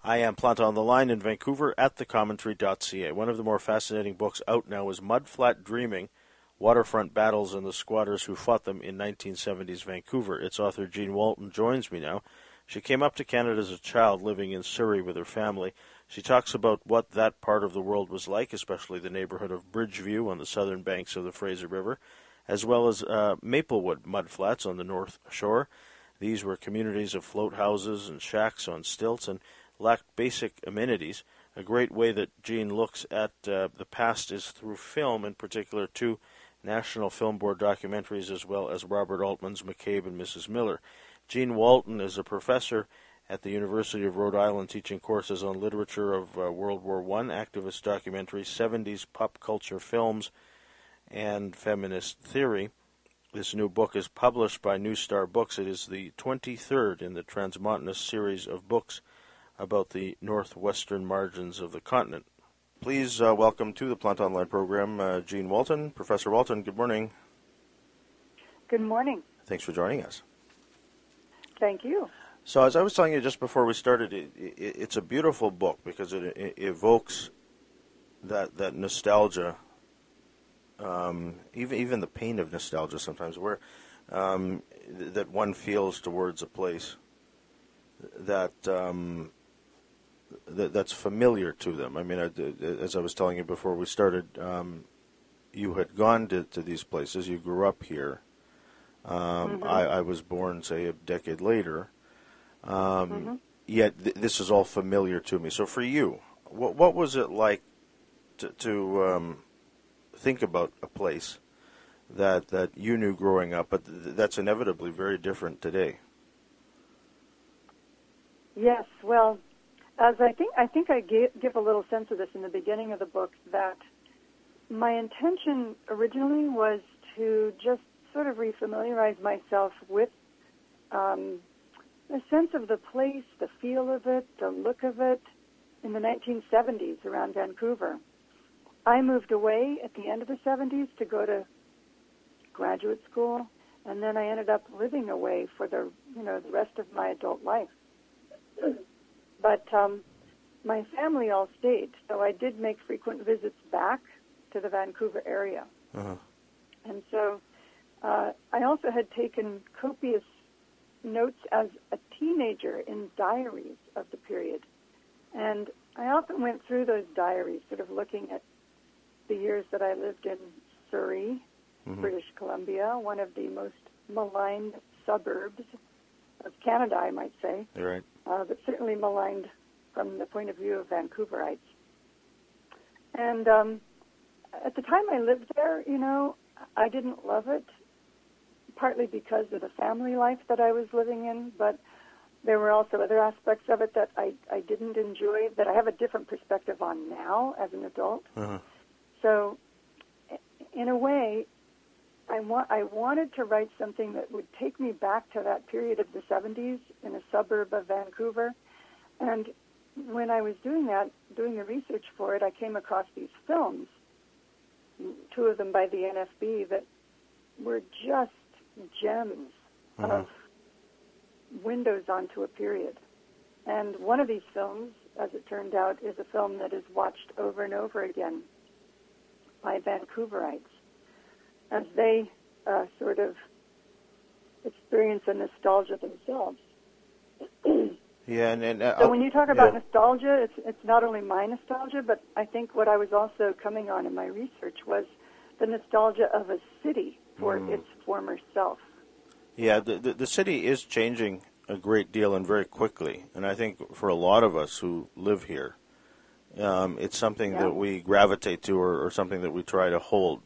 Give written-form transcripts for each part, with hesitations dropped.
I am Planta on the Line in Vancouver at thecommentary.ca. One of the more fascinating books out now is Mudflat Dreaming, Waterfront Battles and the Squatters Who Fought Them in 1970s Vancouver. Its author, Jean Walton, joins me now. She came up to Canada as a child, living in Surrey with her family. She talks about what that part of the world was like, especially the neighborhood of Bridgeview on the southern banks of the Fraser River, as well as Maplewood mudflats on the north shore. These were communities of float houses and shacks on stilts and lacked basic amenities. A great way that Jean looks at the past is through film, in particular two National Film Board documentaries, as well as Robert Altman's McCabe and Mrs. Miller. Jean Walton is a professor at the University of Rhode Island, teaching courses on literature of World War I, activist documentaries, 70s pop culture films, and feminist theory. This new book is published by New Star Books. It is the 23rd in the Transmontanist series of books about the northwestern margins of the continent. Please welcome to the Planta Online program Jean Walton. Professor Walton, good morning. Good morning. Thanks for joining us. Thank you. So as I was telling you just before we started, it's a beautiful book because it evokes that nostalgia, even the pain of nostalgia sometimes, where that one feels towards a place that that's familiar to them. I mean, as I was telling you before we started, you had gone to these places. You grew up here. I was born, say, a decade later. Yet this is all familiar to me. So for you, what was it like to think about a place that you knew growing up, but that's inevitably very different today? Yes, well, as I think I give a little sense of this in the beginning of the book, that my intention originally was to just sort of refamiliarize myself with the sense of the place, the feel of it, the look of it in the 1970s around Vancouver. I moved away at the end of the 70s to go to graduate school, and then I ended up living away for the rest of my adult life. But my family all stayed, so I did make frequent visits back to the Vancouver area. And so I also had taken copious notes as a teenager in diaries of the period. And I often went through those diaries, sort of looking at the years that I lived in Surrey, British Columbia, one of the most maligned suburbs of Canada, I might say. You're right. But certainly maligned from the point of view of Vancouverites. And at the time I lived there, I didn't love it, partly because of the family life that I was living in, but there were also other aspects of it that I didn't enjoy, that I have a different perspective on now as an adult. So, in a way, I wanted to write something that would take me back to that period of the 70s in a suburb of Vancouver. And when I was doing the research for it, I came across these films, two of them by the NFB, that were just gems of windows onto a period. And one of these films, as it turned out, is a film that is watched over and over again by Vancouverites as they sort of experience a nostalgia themselves. Yeah, and so when you talk about nostalgia, it's not only my nostalgia, but I think what I was also coming on in my research was the nostalgia of a city for its former self. Yeah, the city is changing a great deal and very quickly, and I think for a lot of us who live here, it's something that we gravitate to or something that we try to hold,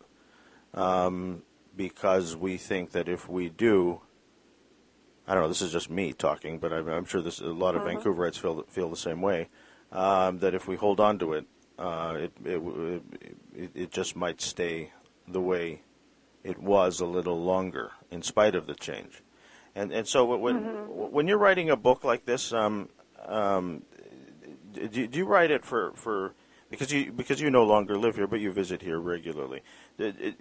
because we think that if we do, I don't know, this is just me talking, but I'm sure a lot of Vancouverites feel the same way, that if we hold on to it, it just might stay the way it was a little longer, in spite of the change. And so when you're writing a book like this, do you write it for because you no longer live here, but you visit here regularly?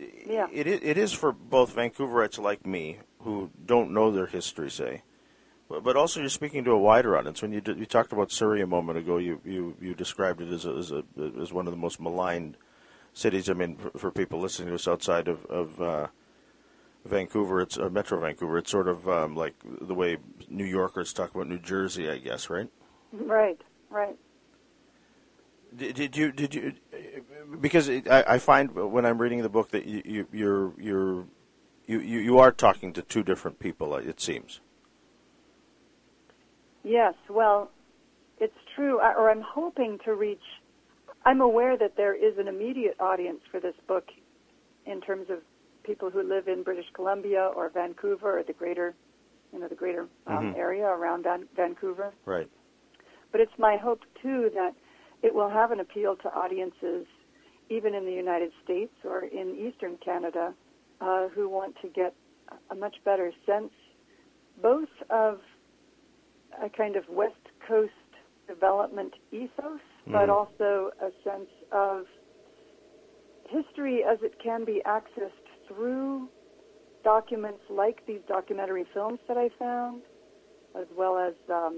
It is for both Vancouverites like me, who don't know their history, say, But also, you're speaking to a wider audience. When you talked about Surrey a moment ago, you described it as one of the most maligned cities. I mean, for people listening to us outside of Vancouver, it's Metro Vancouver. It's sort of like the way New Yorkers talk about New Jersey, I guess, right? Right. Did you? Because I find when I'm reading the book that you are talking to two different people. It seems. Yes, well, it's true, or I'm hoping to reach. I'm aware that there is an immediate audience for this book in terms of people who live in British Columbia or Vancouver or the greater area around Vancouver. Right. But it's my hope, too, that it will have an appeal to audiences even in the United States or in Eastern Canada who want to get a much better sense both of a kind of West Coast development ethos, but also a sense of history as it can be accessed through documents like these documentary films that I found, as well as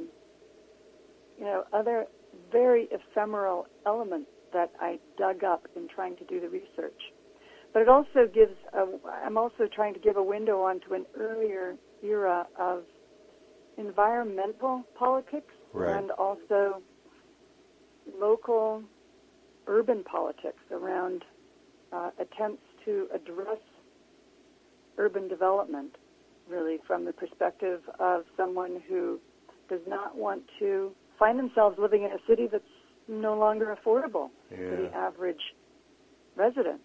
other very ephemeral elements that I dug up in trying to do the research. But it also gives, I'm also trying to give a window onto an earlier era of environmental politics and also local urban politics around attempts to address urban development, really from the perspective of someone who does not want to find themselves living in a city that's no longer affordable to the average resident.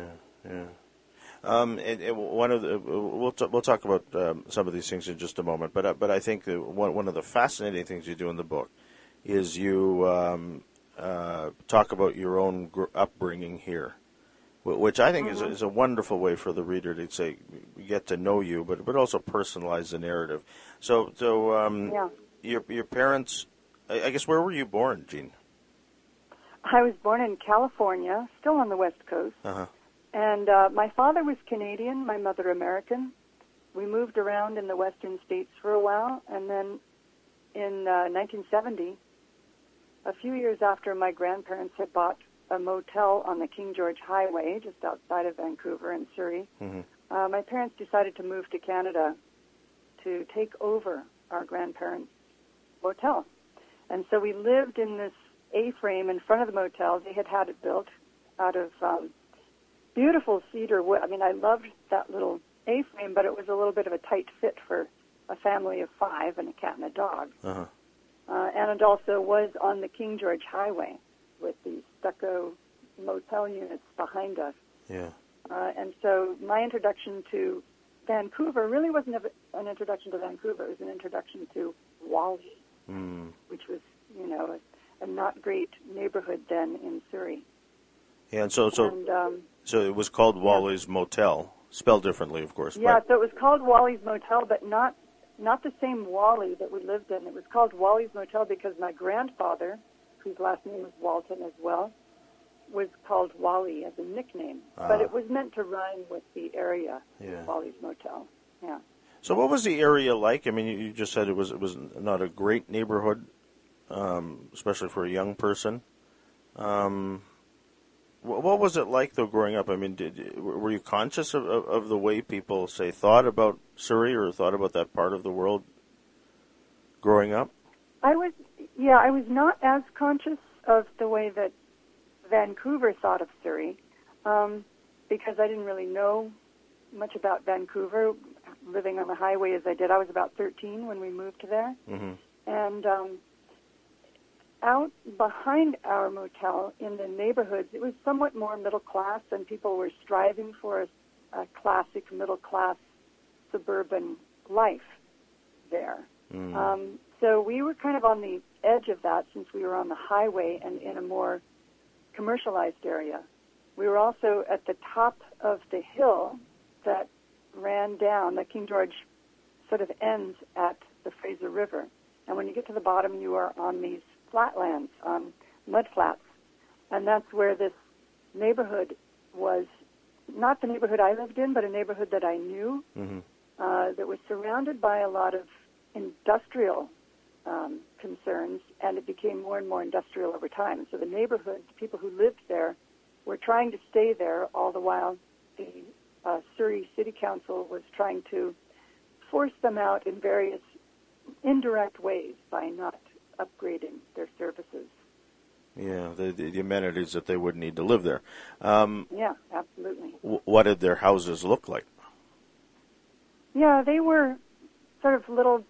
And one of the we'll talk about some of these things in just a moment, but I think that one of the fascinating things you do in the book is you talk about your own upbringing here, which I think is a wonderful way for the reader to say get to know you, but also personalize the narrative. So your parents, I guess, where were you born, Jean? I was born in California, still on the West Coast. And my father was Canadian, my mother American. We moved around in the western states for a while, and then in 1970, a few years after my grandparents had bought a motel on the King George Highway, just outside of Vancouver in Surrey, my parents decided to move to Canada to take over our grandparents' motel. And so we lived in this A-frame in front of the motel. They had it built out of beautiful cedar wood. I mean, I loved that little A-frame, but it was a little bit of a tight fit for a family of 5 and a cat and a dog. And it also was on the King George Highway with these stucco motel units behind us. And so my introduction to Vancouver really wasn't an introduction to Vancouver. It was an introduction to Whalley, which was, a not great neighborhood then in Surrey. Yeah, and so it was called Whalley's Motel, spelled differently, of course. Yeah, so it was called Whalley's Motel, but not the same Whalley that we lived in. It was called Whalley's Motel because my grandfather, whose last name was Walton as well, was called Whalley as a nickname. But it was meant to rhyme with the area, Whalley's Motel. Yeah. So what was the area like? I mean, you just said it was not a great neighborhood, especially for a young person. What was it like, though, growing up? I mean, were you conscious of the way people, say, thought about Surrey or thought about that part of the world growing up? I was not as conscious of the way that Vancouver thought of Surrey because I didn't really know much about Vancouver, living on the highway as I did. I was about 13 when we moved there. And out behind our motel in the neighborhoods, it was somewhat more middle class, and people were striving for a classic middle class suburban life there. So we were kind of on the edge of that since we were on the highway and in a more commercialized area. We were also at the top of the hill that ran down. The King George sort of ends at the Fraser River. And when you get to the bottom, you are on these flatlands, mud flats. And that's where this neighborhood was, not the neighborhood I lived in, but a neighborhood that I knew that was surrounded by a lot of industrial concerns, and it became more and more industrial over time. So the neighborhood, the people who lived there, were trying to stay there, all the while the Surrey City Council was trying to force them out in various indirect ways by not upgrading their services. Yeah, the amenities that they would need to live there. Yeah, absolutely. What did their houses look like? Yeah, they were sort of little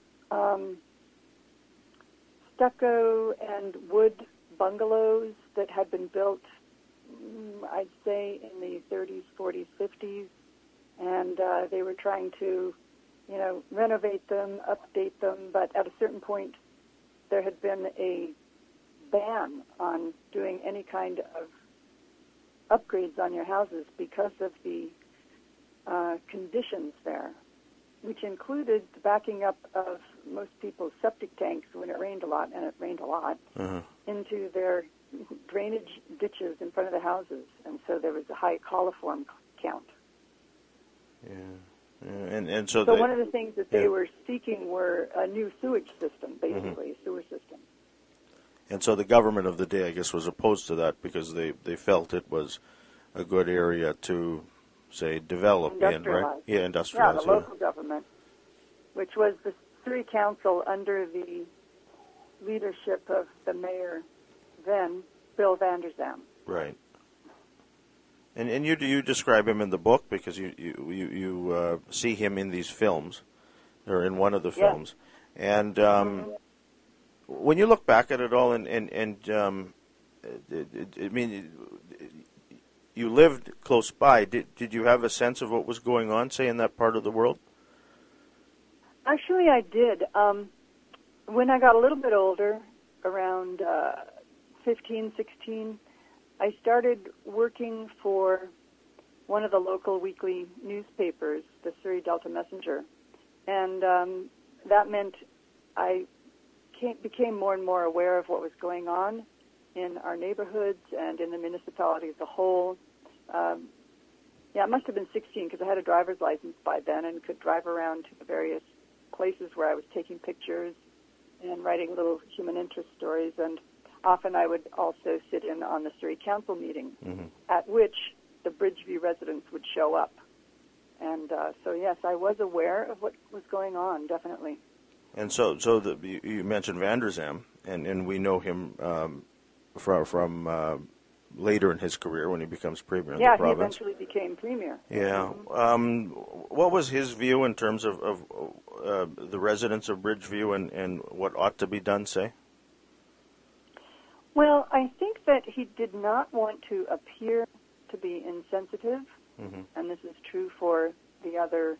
stucco and wood bungalows that had been built, I'd say, in the 30s, 40s, 50s, and they were trying to, renovate them, update them, but at a certain point there had been a ban on doing any kind of upgrades on your houses because of the conditions there, which included the backing up of most people's septic tanks when it rained a lot, and it rained a lot, into their drainage ditches in front of the houses, and so there was a high coliform count. Yeah. And so one of the things that they were seeking were a new sewage system, basically, a sewer system. And so the government of the day, I guess, was opposed to that because they felt it was a good area to, say, develop in, right? Yeah, industrialize. Yeah, the local government, which was the Surrey Council under the leadership of the mayor then, Bill Vander Zalm. Right. And you describe him in the book because you see him in these films, or in one of the films, and when you look back at it all, you lived close by. Did you have a sense of what was going on, say, in that part of the world? Actually, I did. When I got a little bit older, around 15, 16, I started working for one of the local weekly newspapers, the Surrey Delta Messenger, and that meant I became more and more aware of what was going on in our neighborhoods and in the municipality as a whole. It must have been 16 because I had a driver's license by then and could drive around to the various places where I was taking pictures and writing little human interest stories, and often I would also sit in on the Surrey Council meeting, at which the Bridgeview residents would show up. And so, yes, I was aware of what was going on, definitely. And so you mentioned Vander Zalm, and we know him from later in his career when he becomes premier in the province. Yeah, he eventually became premier. Yeah. What was his view in terms of the residents of Bridgeview and what ought to be done, say? Well, I think that he did not want to appear to be insensitive, and this is true for the other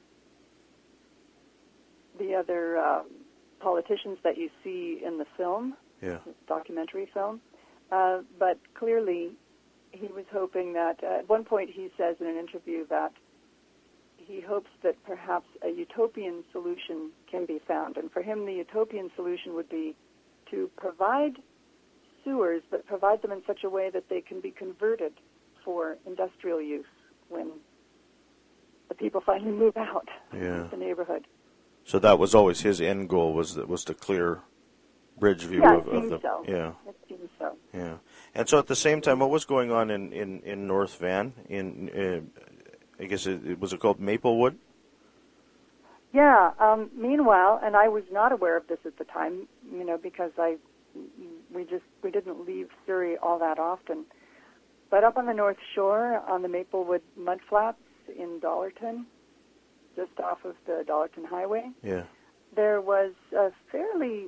politicians that you see in the film, documentary film. But clearly, he was hoping that, at one point he says in an interview that he hopes that perhaps a utopian solution can be found. And for him, the utopian solution would be to provide sewers, but provide them in such a way that they can be converted for industrial use when the people finally move out of the neighborhood. So that was always his end goal, was to clear Bridgeview of the... So. Yeah, it seems so. Yeah. And so at the same time, what was going on in North Van? I guess was it called Maplewood? Yeah. Meanwhile, and I was not aware of this at the time, because we didn't leave Surrey all that often. But up on the North Shore, on the Maplewood mudflats in Dollarton, just off of the Dollarton Highway, there was a fairly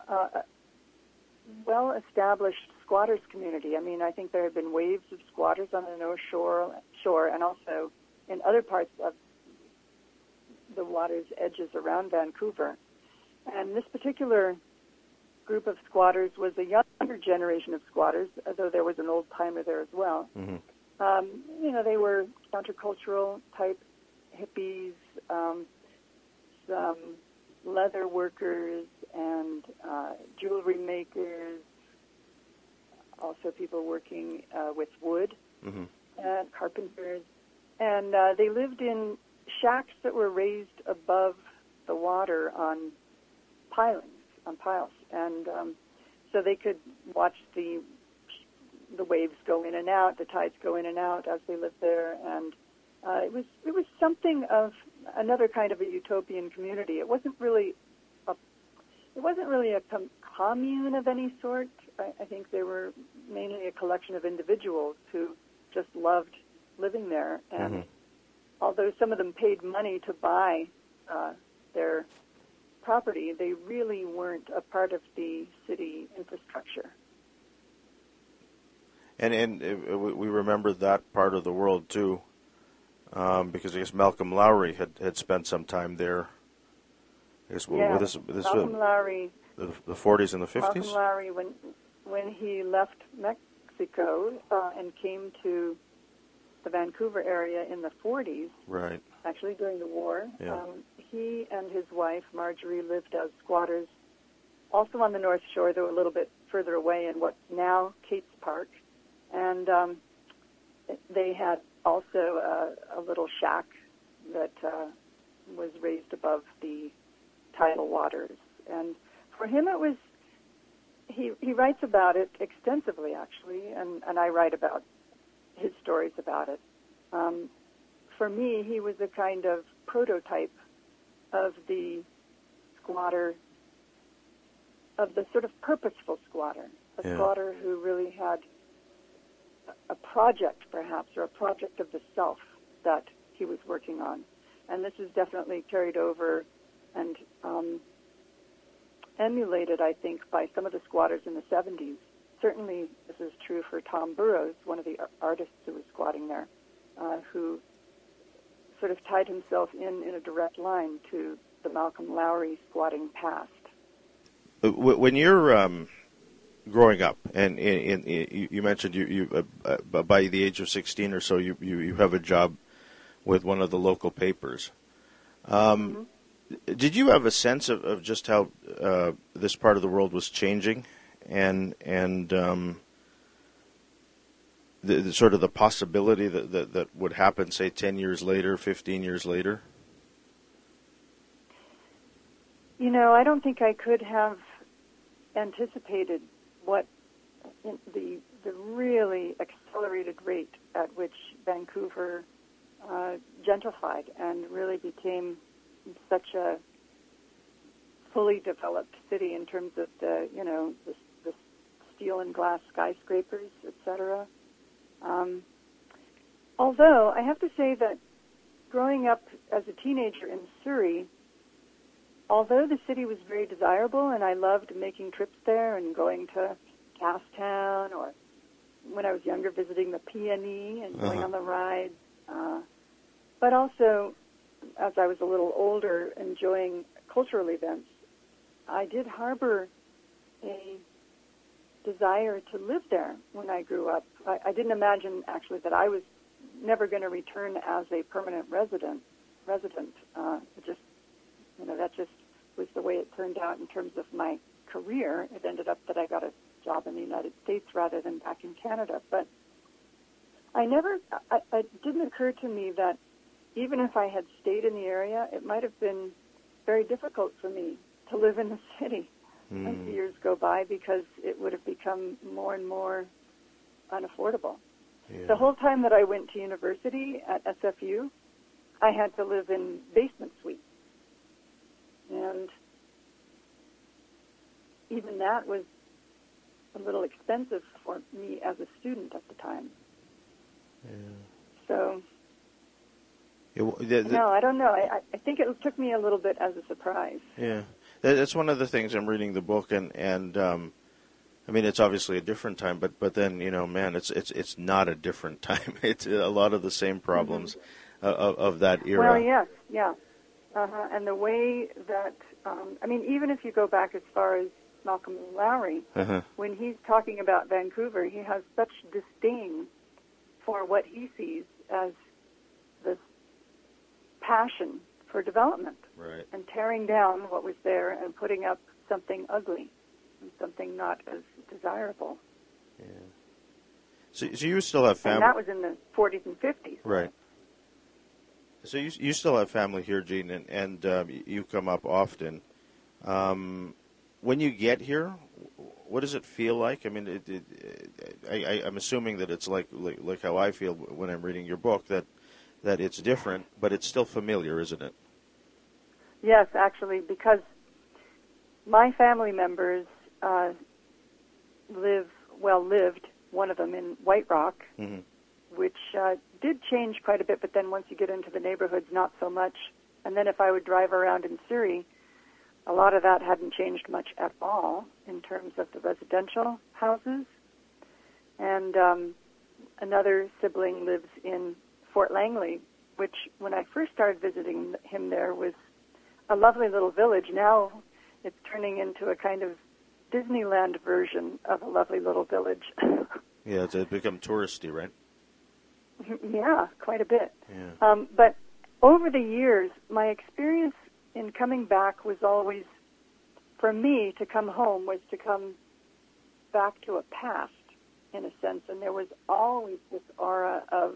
well-established squatters community. I mean, I think there have been waves of squatters on the North Shore and also in other parts of the water's edges around Vancouver. And this particular group of squatters was a younger generation of squatters, though there was an old-timer there as well. They were countercultural type hippies, some leather workers and jewelry makers, also people working with wood, and carpenters. And they lived in shacks that were raised above the water on piles, and so they could watch the waves go in and out, the tides go in and out as they lived there, and it was something of another kind of a utopian community. It wasn't really a commune of any sort. I think they were mainly a collection of individuals who just loved living there, and although some of them paid money to buy their property, they really weren't a part of the city infrastructure. And we remember that part of the world too, because I guess Malcolm Lowry had spent some time there. I guess, Malcolm Lowry, the 40s and the 50s. Malcolm Lowry, when he left Mexico and came to the Vancouver area in the 40s, right? Actually, during the war, yeah. He and his wife Marjorie lived as squatters, also on the North Shore, though a little bit further away in what's now Kate's Park, and they had also a little shack that was raised above the tidal waters. And for him, it was, he writes about it extensively, actually, and I write about his stories about it. For me, he was a kind of prototype of the squatter, of the sort of purposeful squatter, a squatter who really had a project, perhaps, or a project of the self that he was working on. And this is definitely carried over and emulated, I think, by some of the squatters in the 70s. Certainly, this is true for Tom Burroughs, one of the artists who was squatting there, who sort of tied himself in a direct line to the Malcolm Lowry squatting past. When you're growing up, and you mentioned you by the age of 16 or so, you have a job with one of the local papers. Did you have a sense of just how this part of the world was changing, and the sort of the possibility that would happen, say, 10 years later, 15 years later? You know, I don't think I could have anticipated what the really accelerated rate at which Vancouver gentrified and really became such a fully developed city in terms of the steel and glass skyscrapers, etc. Although I have to say that growing up as a teenager in Surrey, although the city was very desirable and I loved making trips there and going to Casstown, or when I was younger visiting the PNE and going on the rides, but also as I was a little older enjoying cultural events, I did harbor a desire to live there when I grew up. I didn't imagine actually that I was never going to return as a permanent resident. It just, that just was the way it turned out in terms of my career. It ended up that I got a job in the United States rather than back in Canada. But it didn't occur to me that even if I had stayed in the area, it might have been very difficult for me to live in the city as the years go by, because it would have become more and more unaffordable. Yeah. The whole time that I went to university at SFU, I had to live in basement suites. And even that was a little expensive for me as a student at the time. Yeah. So, no, I don't know. I think it took me a little bit as a surprise. Yeah. That's one of the things. I'm reading the book, and I mean, it's obviously a different time, but then, man, it's not a different time. It's a lot of the same problems of that era. Well, yes, yeah. And the way that, even if you go back as far as Malcolm Lowry, when he's talking about Vancouver, he has such disdain for what he sees as this passion for development, right, and tearing down what was there and putting up something ugly and something not as desirable. Yeah. So you still have family. And that was in the 40s and 50s. Right. So you still have family here, Jean, and you come up often. When you get here, what does it feel like? I mean, I'm assuming that it's like how I feel when I'm reading your book, that it's different, but it's still familiar, isn't it? Yes, actually, because my family members lived, one of them in White Rock, Mm-hmm. which did change quite a bit, but then once you get into the neighborhoods, not so much. And then if I would drive around in Surrey, a lot of that hadn't changed much at all in terms of the residential houses. And another sibling lives in Fort Langley, which when I first started visiting him there was a lovely little village. Now it's turning into a kind of Disneyland version of a lovely little village. Yeah, it's become touristy, right? Yeah, quite a bit. Yeah. But over the years, my experience in coming back was always, for me, to come home was to come back to a past, in a sense, and there was always this aura of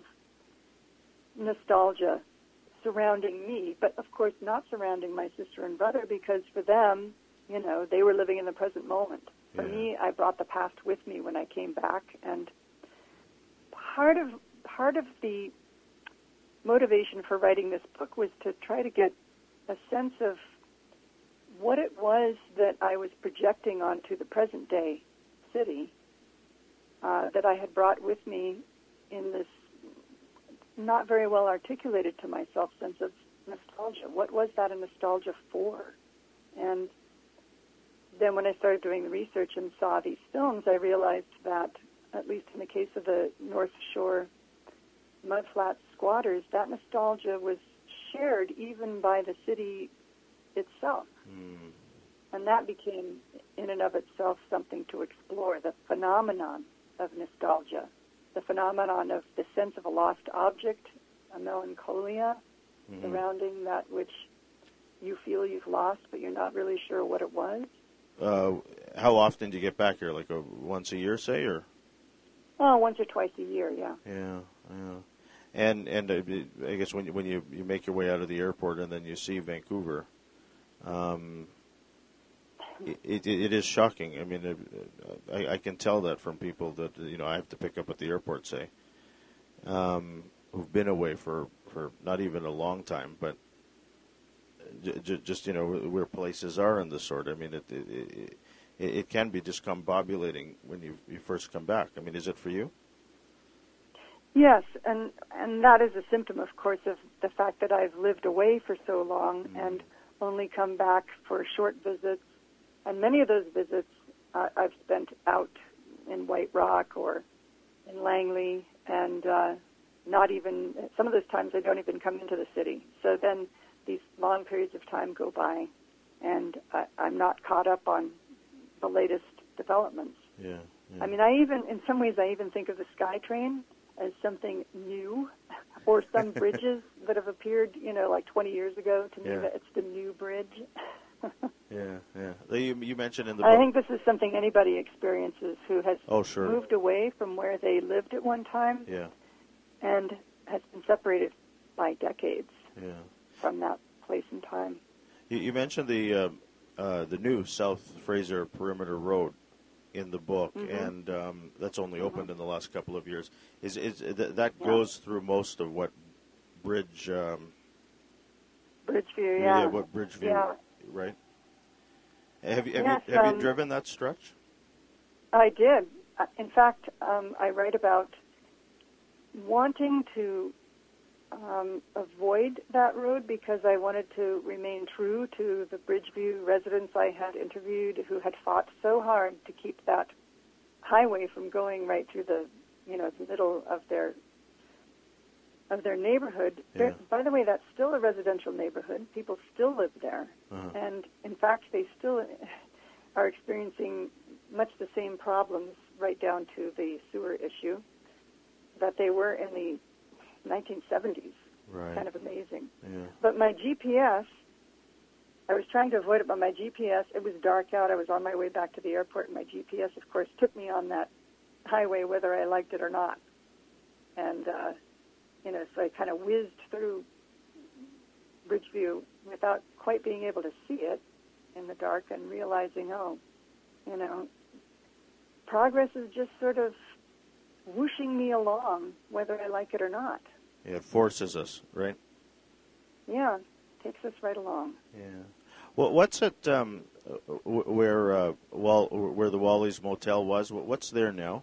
nostalgia surrounding me, but of course not surrounding my sister and brother, because for them, you know, they were living in the present moment. For me, I brought the past with me when I came back, and part of the motivation for writing this book was to try to get a sense of what it was that I was projecting onto the present day city that I had brought with me in this not very well articulated to myself sense of nostalgia. What was that a nostalgia for? And then when I started doing the research and saw these films, I realized that, at least in the case of the North Shore mudflat squatters, that nostalgia was shared even by the city itself. Mm. And that became, in and of itself, something to explore, the phenomenon of nostalgia, the phenomenon of the sense of a lost object, a melancholia surrounding that which you feel you've lost, but you're not really sure what it was. How often do you get back here? Like once a year, say, or? Oh, once or twice a year, yeah. Yeah. And I guess when you make your way out of the airport and then you see Vancouver, it is shocking. I mean, I can tell that from people that I have to pick up at the airport, say, who've been away for not even a long time, but just where places are and the sort. I mean, it can be discombobulating when you first come back. I mean, is it for you? Yes, and that is a symptom, of course, of the fact that I've lived away for so long and only come back for short visits. And many of those visits I've spent out in White Rock or in Langley, and not even, some of those times I don't even come into the city. So then these long periods of time go by, and I'm not caught up on the latest developments. Yeah. I mean, in some ways, I even think of the SkyTrain as something new, or some bridges that have appeared, like 20 years ago. To me, it's the new bridge. Yeah. You mentioned in the book. I think this is something anybody experiences who has sure. moved away from where they lived at one time, and has been separated by decades from that place and time. You mentioned the new South Fraser Perimeter Road in the book, and that's only opened in the last couple of years. That goes through most of what Bridgeview? Yeah. What Bridgeview, right? Have you driven that stretch? I did. In fact, I write about wanting to avoid that road because I wanted to remain true to the Bridgeview residents I had interviewed who had fought so hard to keep that highway from going right through the middle of their neighborhood. Yeah. By the way, that's still a residential neighborhood. People still live there. And in fact, they still are experiencing much the same problems right down to the sewer issue that they were in the 1970s. Right. Kind of amazing. Yeah. But my GPS, I was trying to avoid it, but my GPS, it was dark out. I was on my way back to the airport, and my GPS, of course, took me on that highway whether I liked it or not. And, so I kind of whizzed through Bridgeview without quite being able to see it. in the dark and realizing, progress is just sort of whooshing me along, whether I like it or not. Yeah, it forces us, right? Yeah, takes us right along. Yeah. Well, what's at where the Wally's Motel was? What's there now?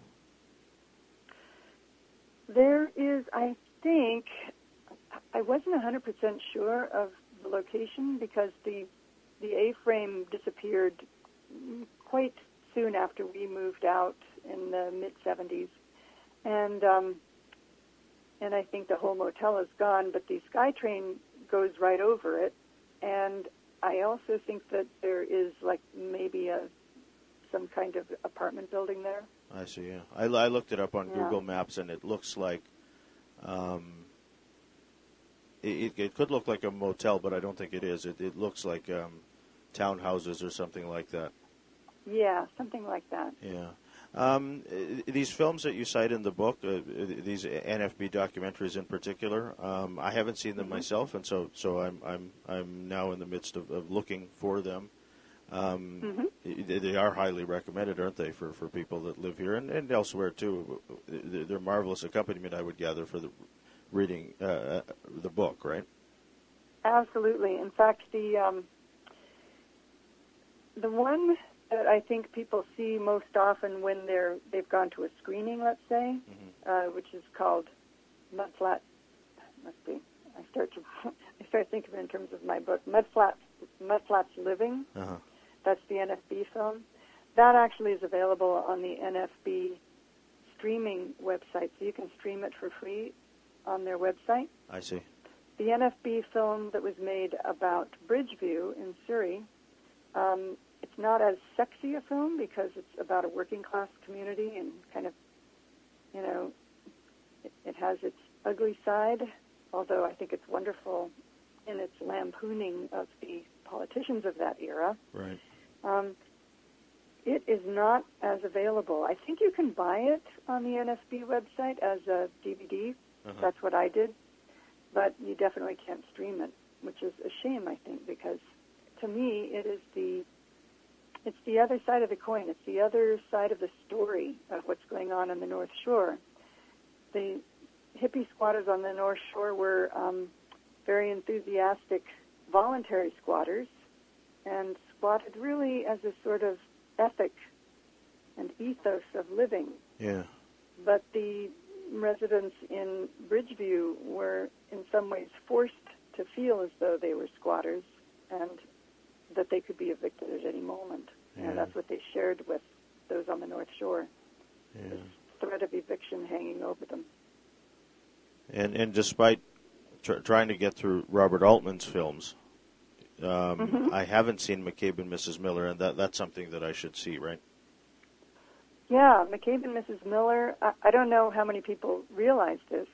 There is, I think, I wasn't 100% sure of the location because the A-frame disappeared quite soon after we moved out in the mid-'70s, and I think the whole motel is gone, but the SkyTrain goes right over it, and I also think that there is like maybe some kind of apartment building there. I see. Yeah, I looked it up on Google Maps, and it looks like it could look like a motel, but I don't think it is. It looks like townhouses or something like that. Yeah, something like that. Yeah. These films that you cite in the book, these NFB documentaries in particular, I haven't seen them myself, and so I'm now in the midst of looking for them. They are highly recommended, aren't they, for people that live here and elsewhere too? They're marvelous accompaniment, I would gather, for the reading the book, right? Absolutely. In fact, the one that I think people see most often when they've gone to a screening, let's say, which is called Mudflat. Let's see. I start thinking in terms of my book, Mudflat's Living. That's the NFB film. That actually is available on the NFB streaming website, so you can stream it for free on their website. I see. The NFB film that was made about Bridgeview in Surrey, it's not as sexy a film because it's about a working class community and kind of, it has its ugly side, although I think it's wonderful in its lampooning of the politicians of that era. Right. It is not as available. I think you can buy it on the NFB website as a DVD. That's what I did. But you definitely can't stream it, which is a shame, I think, because to me it's the other side of the coin. It's the other side of the story of what's going on the North Shore. The hippie squatters on the North Shore were very enthusiastic voluntary squatters and squatted really as a sort of ethic and ethos of living. Yeah. But the residents in Bridgeview were in some ways forced to feel as though they were squatters and that they could be evicted at any moment. Yeah. And that's what they shared with those on the North Shore. Yeah. This threat of eviction hanging over them. And despite trying to get through Robert Altman's films, I haven't seen McCabe and Mrs. Miller, and that's something that I should see, right? Yeah, McCabe and Mrs. Miller, I don't know how many people realize this,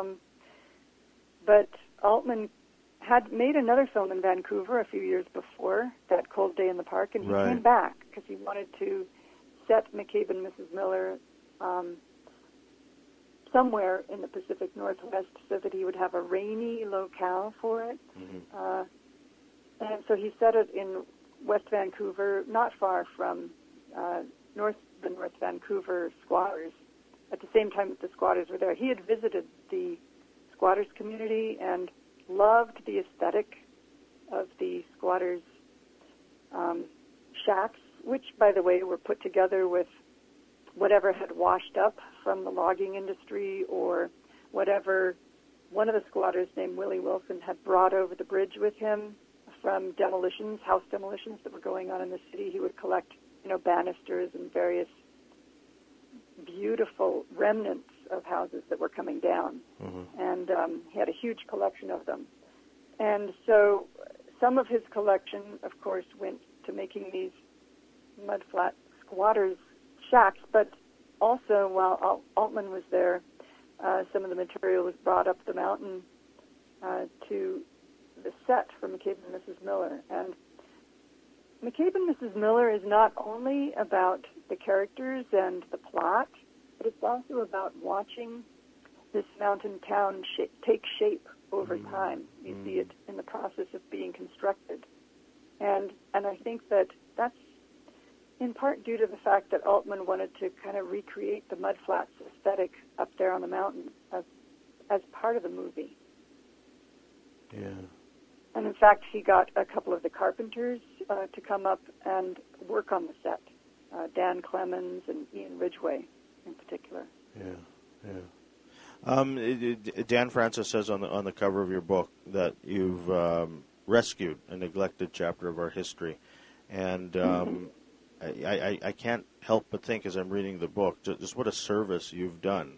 but Altman had made another film in Vancouver a few years before, That Cold Day in the Park, and he came back because he wanted to set McCabe and Mrs. Miller somewhere in the Pacific Northwest so that he would have a rainy locale for it. And so he set it in West Vancouver, not far from the North Vancouver squatters. At the same time that the squatters were there, he had visited the squatters community and loved the aesthetic of the squatters' shacks, which, by the way, were put together with whatever had washed up from the logging industry or whatever one of the squatters named Willie Wilson had brought over the bridge with him from demolitions, house demolitions that were going on in the city. He would collect, banisters and various beautiful remnants of houses that were coming down. And he had a huge collection of them. And so some of his collection, of course, went to making these mudflat squatters' shacks, but also while Altman was there, some of the material was brought up the mountain to the set for McCabe and Mrs. Miller. And McCabe and Mrs. Miller is not only about the characters and the plot, but it's also about watching this mountain town take shape over time. You see it in the process of being constructed. And I think that that's in part due to the fact that Altman wanted to kind of recreate the mudflats aesthetic up there on the mountain as part of the movie. Yeah. And in fact, he got a couple of the carpenters to come up and work on the set, Dan Clemens and Ian Ridgway in particular. Yeah, yeah. Dan Francis says on the cover of your book that you've rescued a neglected chapter of our history, and I can't help but think as I'm reading the book just what a service you've done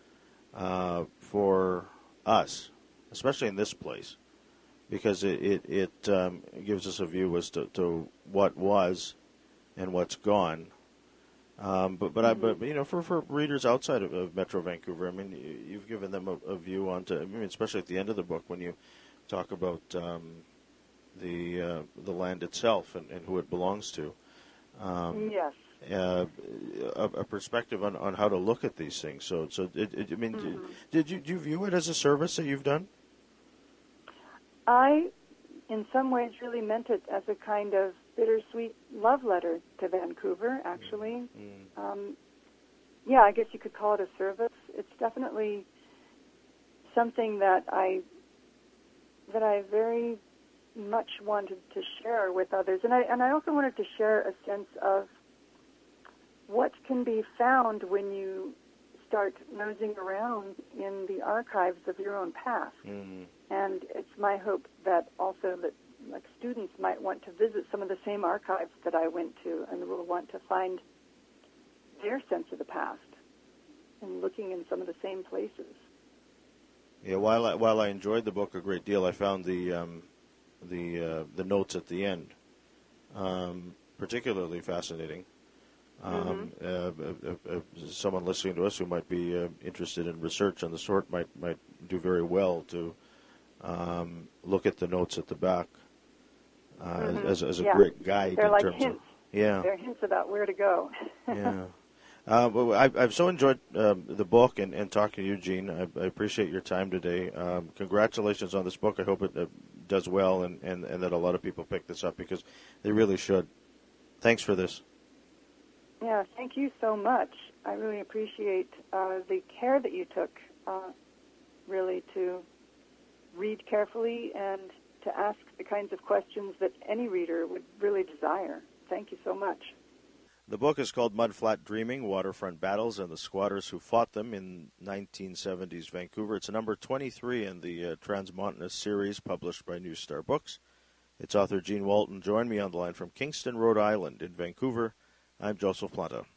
for us, especially in this place, because it gives us a view as to what was and what's gone. But you know, for readers outside of Metro Vancouver, I mean, you've given them a view onto. I mean, especially at the end of the book when you talk about the land itself and who it belongs to. Yes. A perspective on how to look at these things. So I mean, do you view it as a service that you've done? I, in some ways, really meant it as a kind of bittersweet love letter to Vancouver, actually. Yeah, I guess you could call it a service. It's definitely something that I very much wanted to share with others. And I also wanted to share a sense of what can be found when you start nosing around in the archives of your own past. And it's my hope that also that like students might want to visit some of the same archives that I went to and will want to find their sense of the past and looking in some of the same places. Yeah, while I enjoyed the book a great deal, I found the notes at the end particularly fascinating. Someone listening to us who might be interested in research on the sort might do very well to look at the notes at the back as a great guide. They're in like terms hints. Yeah, they're hints about where to go. Yeah. Well, I've so enjoyed the book and talking to you, Jean. I appreciate your time today. Congratulations on this book. I hope it does well and that a lot of people pick this up because they really should. Thanks for this. Yeah, thank you so much. I really appreciate the care that you took, really, to read carefully and to ask the kinds of questions that any reader would really desire. Thank you so much. The book is called Mudflat Dreaming, Waterfront Battles and the Squatters Who Fought Them in 1970s Vancouver. It's number 23 in the Transmountainous series published by New Star Books. Its author, Jean Walton, joined me on the line from Kingston, Rhode Island in Vancouver. I'm Joseph Planta.